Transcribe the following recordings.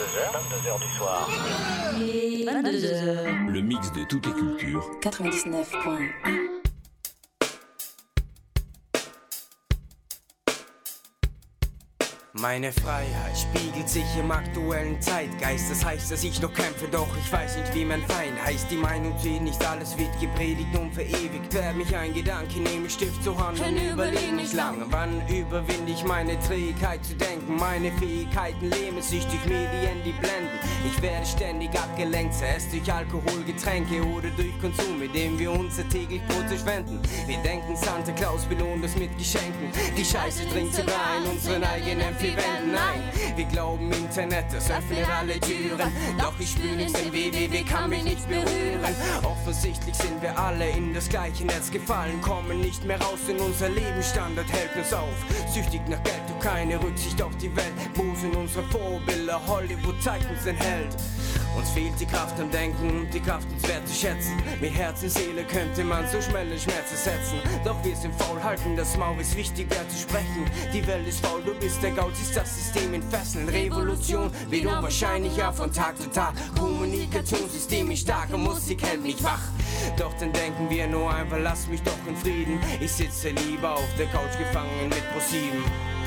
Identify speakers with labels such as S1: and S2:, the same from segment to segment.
S1: 22h du soir.
S2: Et 22h.
S3: Le mix de toutes les cultures.
S2: 99.1.
S4: Meine Freiheit spiegelt sich im aktuellen Zeitgeist. Das heißt, dass ich noch kämpfe, doch ich weiß nicht, wie mein Feind heißt. Die Meinung zählt nicht, alles wird gepredigt und verewigt. Wer mich ein Gedanke, nehme ich Stift zur Hand und überleg nicht lange. Wann überwinde ich meine Trägheit zu denken? Meine Fähigkeiten lähmen sich durch Medien, die blenden. Ich werde ständig abgelenkt, zuerst durch Alkohol, Getränke oder durch Konsum, mit dem wir unser täglich Brot verschwenden. Wir denken, Santa Claus belohnt uns mit Geschenken. Die Scheiße dringt sogar in unseren eigenen vier Wänden ein. Wir glauben, Internet, das öffnet alle Türen. Doch ich spüre nichts, denn www kann mich nicht berühren. Offensichtlich sind wir alle in das gleiche Netz gefallen, kommen nicht mehr raus, denn unser Lebensstandard hält uns auf. Süchtig nach Geld, doch keine Rücksicht auf die Welt. Wo sind unsere Vorbilder? Hollywood zeigt uns den Held. Uns fehlt die Kraft am Denken und die Kraft, uns wertzuschätzen. Mit Herz und Seele könnte man so schnelle Schmerzen setzen. Doch wir sind faul, halten das Maul, ist wichtiger zu sprechen. Die Welt ist faul, du bist der Gaul, siehst das System in Fesseln. Revolution wird unwahrscheinlicher von Tag zu Tag. Kommunikationssystem ist stark und Musik hält mich wach. Doch dann denken wir nur einfach, lass mich doch in Frieden. Ich sitze lieber auf der Couch gefangen mit Pro7.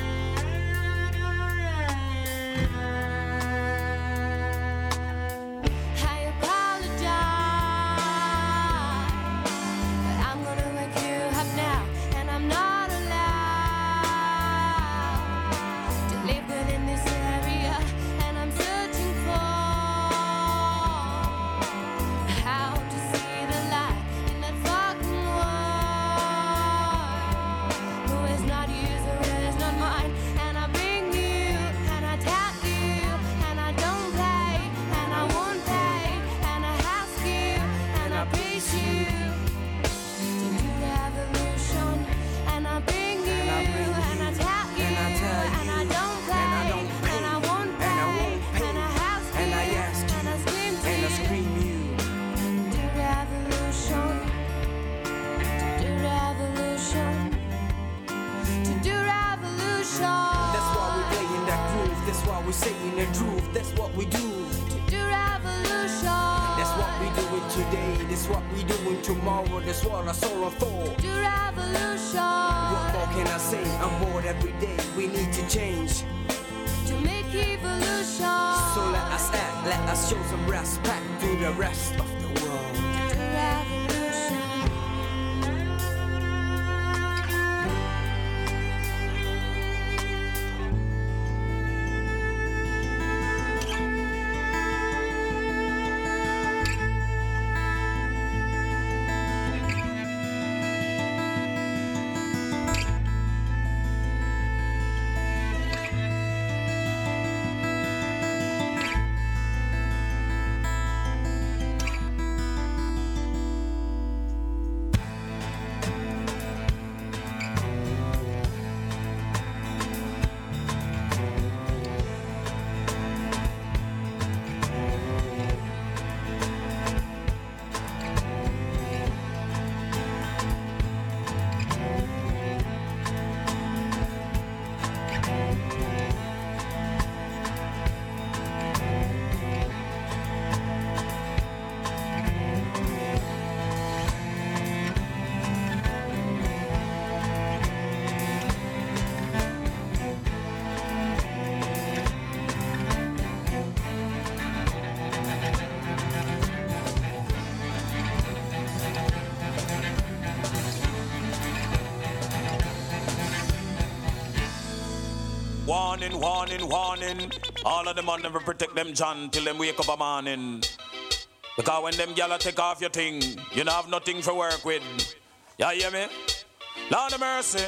S5: Warning, warning, warning. All of them on never protect them John till them wake up a morning. Because when them gyal take off your thing, you don't have nothing for work with. You hear me? Lord of mercy.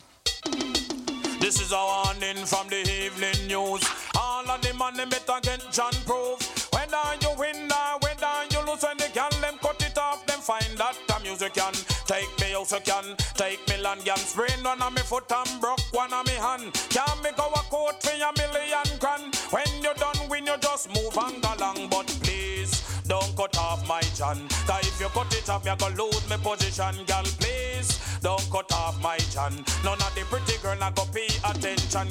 S5: This is a warning from the evening news. All of them on them better get John proof. Whether you win or whether you lose, when they can them cut it off, them find that the music can take me house, you can take me land, can sprain one of me foot and broke one of me hand. Can me go a court for $1,000,000 when you done win, you just move and go along. But please don't cut off my John, cause if you cut it off, me go lose my position, girl. Please don't cut off my John. None of the pretty girl I go pay attention. And in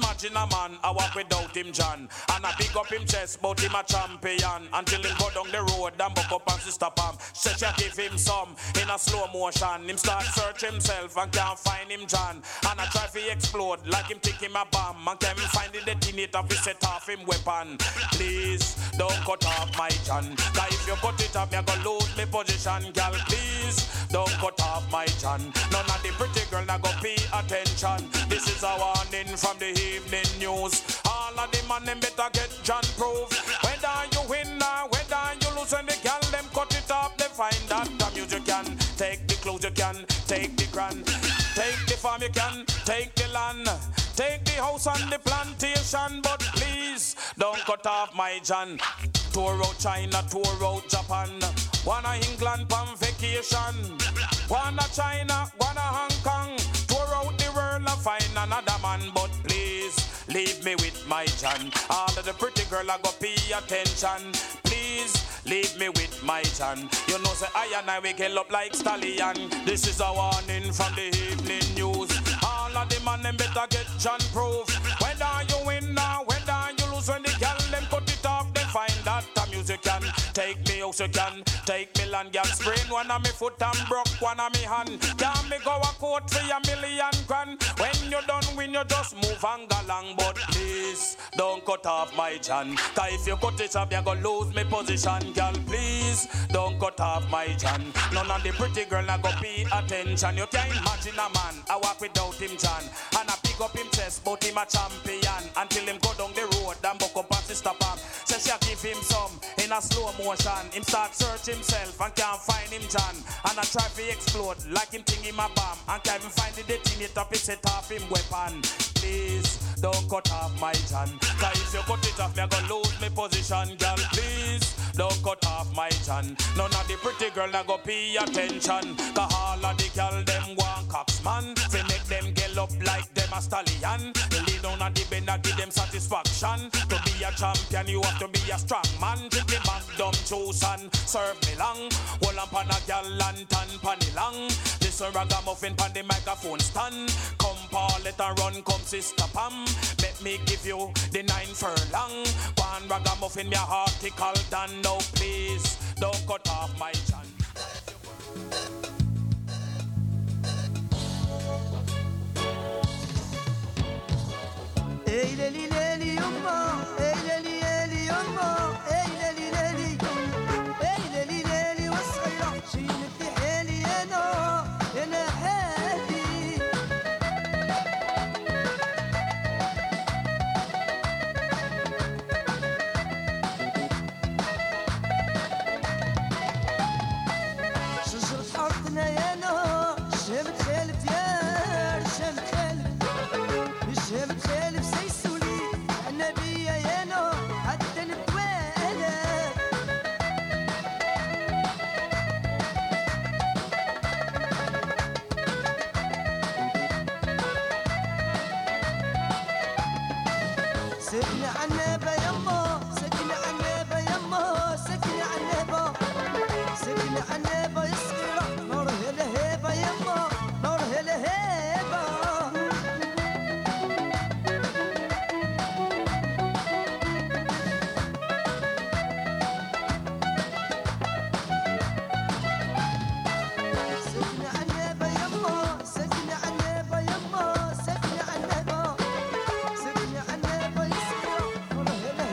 S5: imagine a man I walk without him John. And I pick up him chest, but him a champion. Until him go down the road and buck up and she stop him. Say she give him some in a slow motion. Him start search himself and can't find him John. And I try to explode like him think him a bomb. And can't find the detonator to set off him weapon. Please don't cut off my John. Cause if you cut it off, me go lose me position, girl. Please don't cut off my John. None of the pretty girl na go pay attention. This is a warning from the evening news. All of the man them better get John proof. Whether you win or whether you lose, when the girl them cut it off, they find that the music can take the clothes, you can take the grand, take the farm, you can take the land, take the house and the plantation. But please don't cut off my John. Tour out China, tour out Japan. Wanna England on vacation. Wanna China, wanna Hong Kong. Tour out the world and find another man. But please leave me with my John. All of the pretty girl I go pay attention. Please leave me with my John. You know say I and I we get up like stallion. This is a warning from the evening news. All of the man them better get John proof. Whether you win or whether you lose, when the girl them cut it off, they find that the music can take me house, you can take me land. Girl sprain one of me foot and broke one of me hand. Can me go a court for $1,000,000? When you done win, you just move and go along. But please don't cut off my John. Cause if you cut it off, you go lose me position. Girl, please don't cut off my John. None of the pretty girl na go pay attention. You can't imagine a man I walk without him John. And I pick up him chest, but him a champion. Until him go down the road and buck up and stop him. Say she give him some in a slow motion. Him start search himself and can't find him John. And I try to explode like him think him a bomb. And can't even find the detonator to set off him weapon. Please don't cut off my John. Cause if you cut it off, me go lose me position. Girl, please don't cut off my John. None of the pretty girl na go pay attention. Cause all of the girl them want cops man. They make them get up like them a stallion. They lay down on the bend and give them satisfaction. To be a champion you have to be a strong man. Drink the Magnum juice and serve me long. Hold on pan a girl lantern pan it long. Listen ragamuffin pan the microphone stand. Come Paul let her run, come sister Pam. Let me give you the 9 furlong. One ragamuffin me a article done. No please don't cut off my John.
S1: Ey leli leli yumma, ey leli leli yumma, ey leli leli, ey leli leli وصغيرة شيلك في حالي أنا حالي. شجرة حارتنا يا نار، الشام تخالف يا الشام تخالف، الشام تخالف سيسولي النبي يا نار حتى نتوالى. سكنة عنابة يما، سكنة عنابة يما، سكنة عنابة، سكنة عنابة يا صغيرة نارها لهيبة يما، نارها لهيبة. سكنة عنابة يما، سكنة عنابة يما، سكنة عنابة، سكنة عنابة يا صغيرة نارها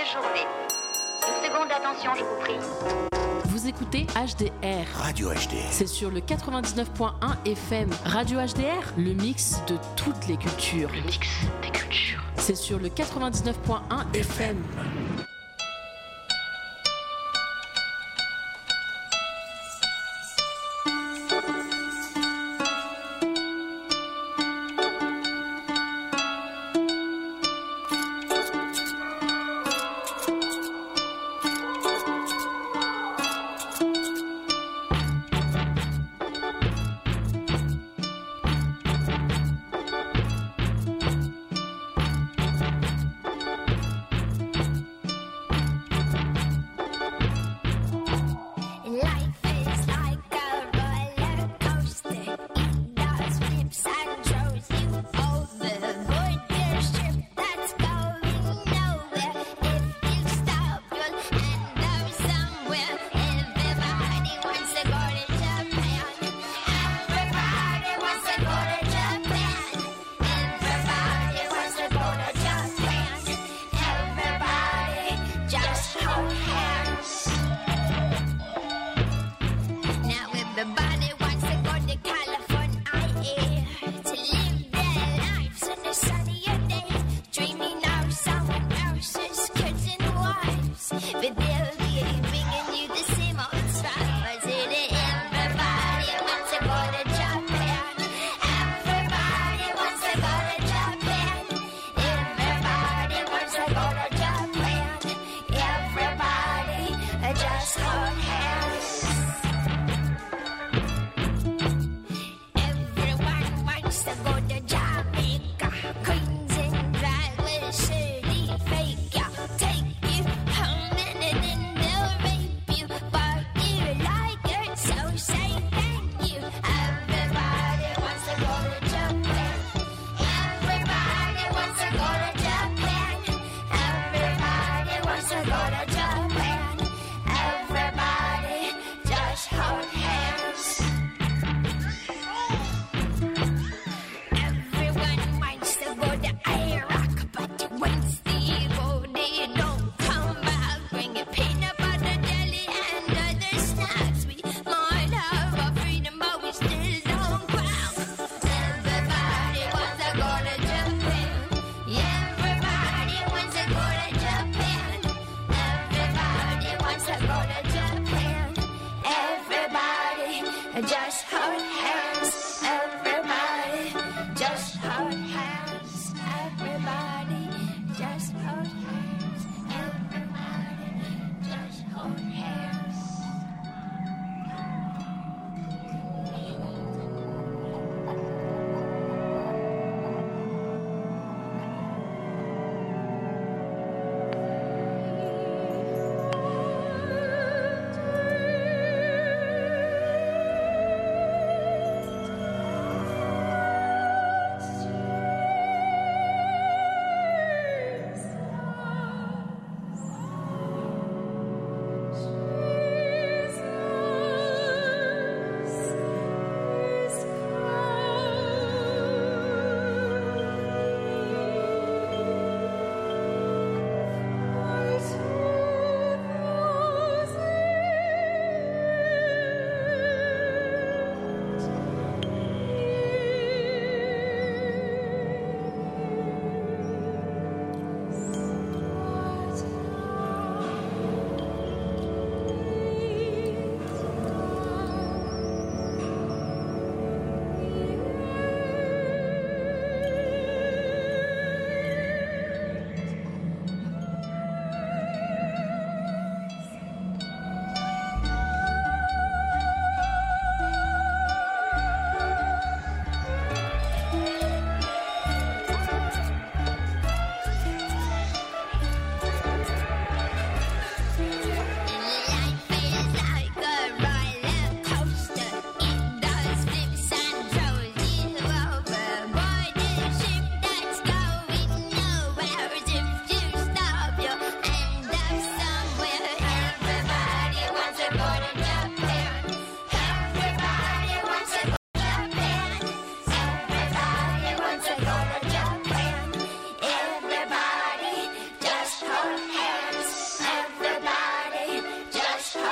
S6: journée. Une seconde d'attention, je vous prie.
S7: Vous écoutez HDR.
S3: Radio HDR.
S7: C'est sur le 99.1 FM. Radio HDR, le mix de toutes les cultures.
S2: Le mix des cultures.
S7: C'est sur le 99.1 FM.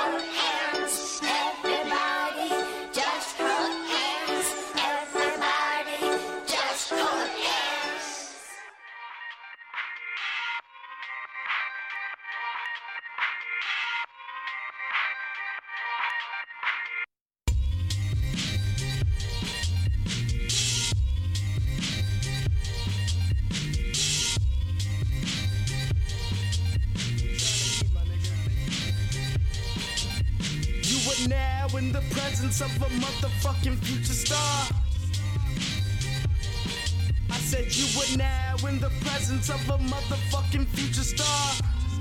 S8: hold hands, everybody. Just hold hands, everybody. Just hold hands.
S9: Now in the presence of a motherfucking future star. I said you were now in the presence of a motherfucking future star.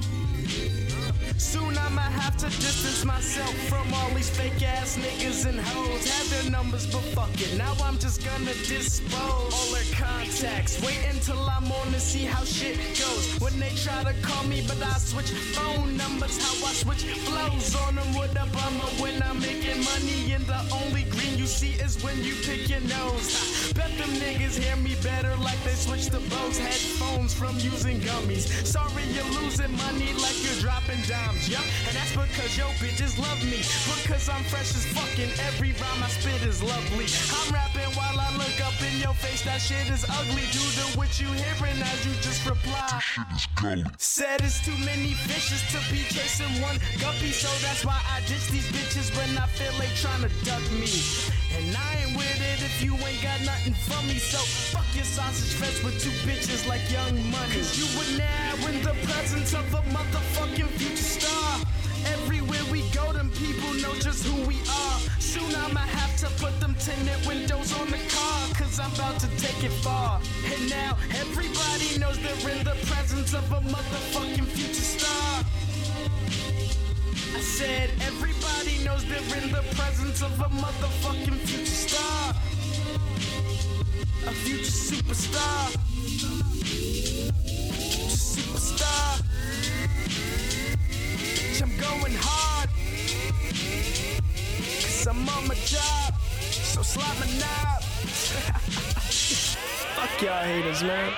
S9: Soon I'ma have to distance myself from all these fake ass niggas and hoes. Have their numbers, but fuck it, now I'm just gonna dispose all their contacts. Wait until I'm on to see how shit goes. When they try to call me, but I switch phone numbers. How I switch flows on them with a bummer when I'm making money. And the only green you see is when you pick your nose. Bet them niggas hear me better like they switched the Bose headphones from using gummies. Sorry you're losing money like you're dropping dimes, yeah. And that's because yo bitches love me, because I'm fresh as fucking every rhyme I spit is lovely. I'm rapping while I look up in your face, that shit is ugly. Due to what you hearing as you just reply. Said it's too many fishes to be chasing one guppy, so that's why I ditch these bitches when I feel like trying to duck me. And I ain't with it if you ain't got nothing for me, so fuck your sausage fest with two bitches like Young Money. Cause you were now in the presence of a motherfucking future star. Everywhere we go, them people know just who we are. Soon I'ma have to put them tinted windows on the car, cause I'm about to take it far. And now everybody knows they're in the presence of a motherfucking future star. I said everybody knows they're in the presence of a motherfucking future star. A future superstar. Superstar. Bitch, I'm going hard, cause I'm on my job, so slap my knob. Fuck y'all haters, man.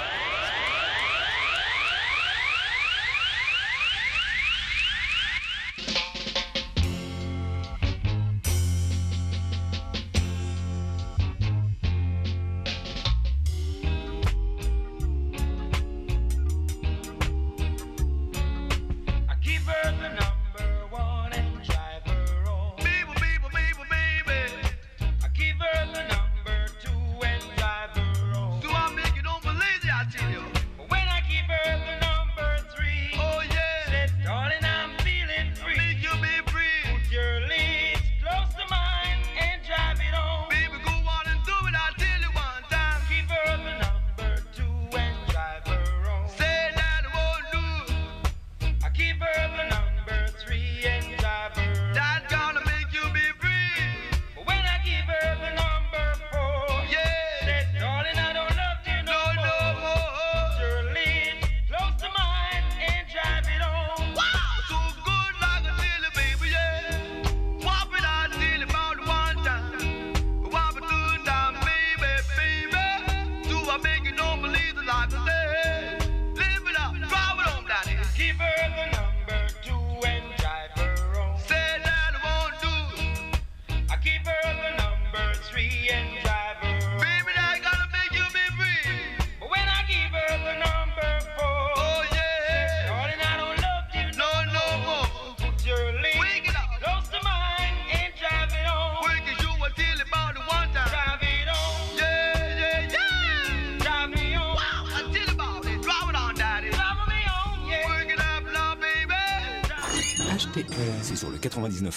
S3: C'est sur le 99.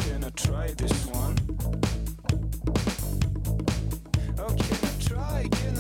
S10: Try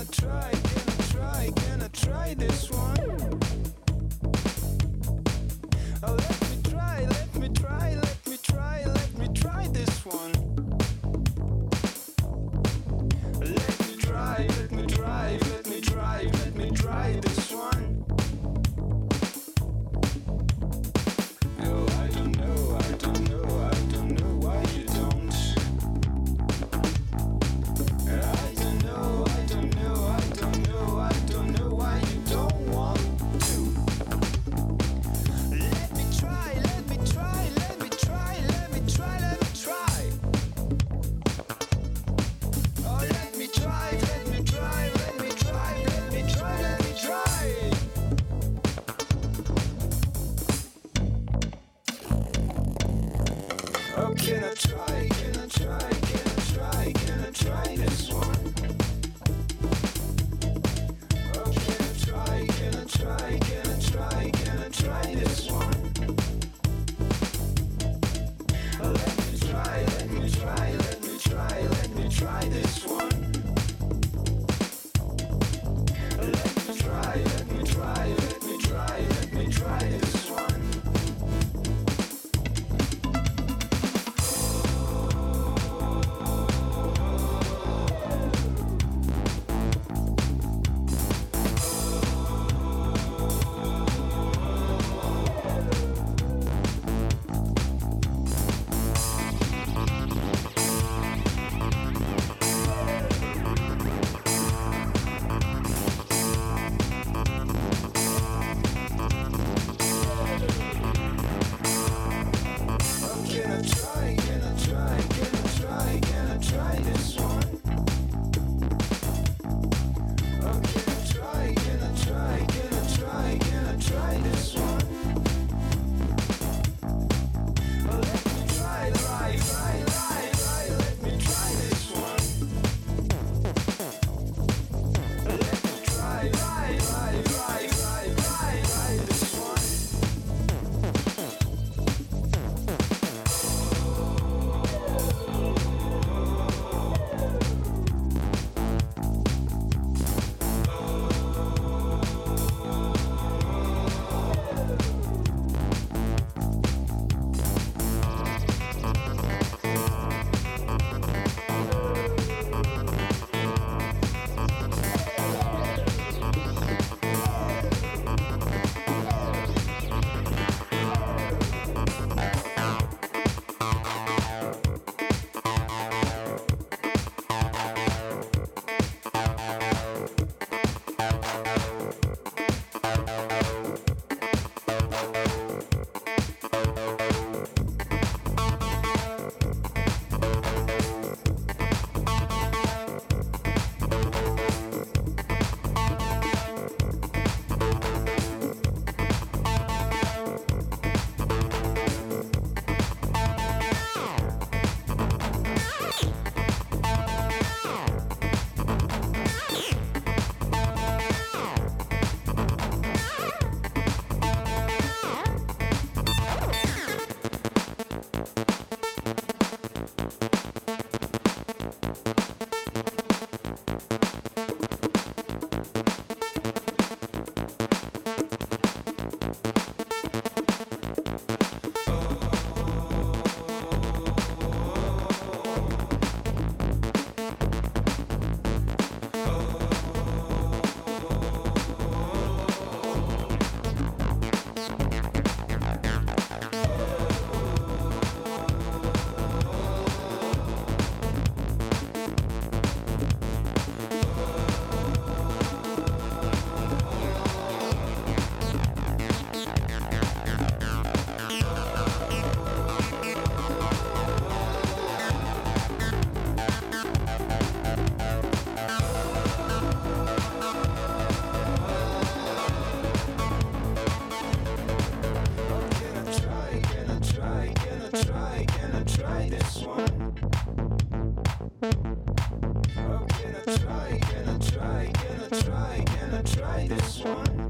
S10: try this one?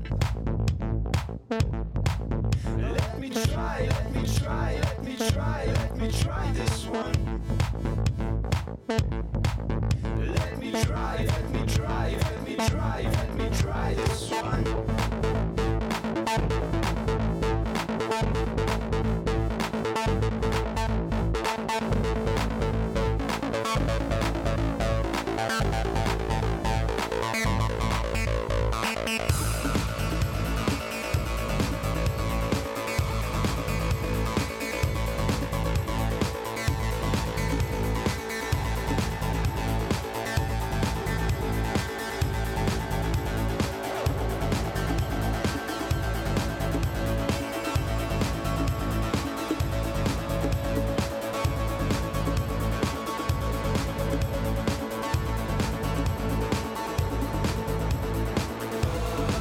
S10: Let me try this one. Let me try this one.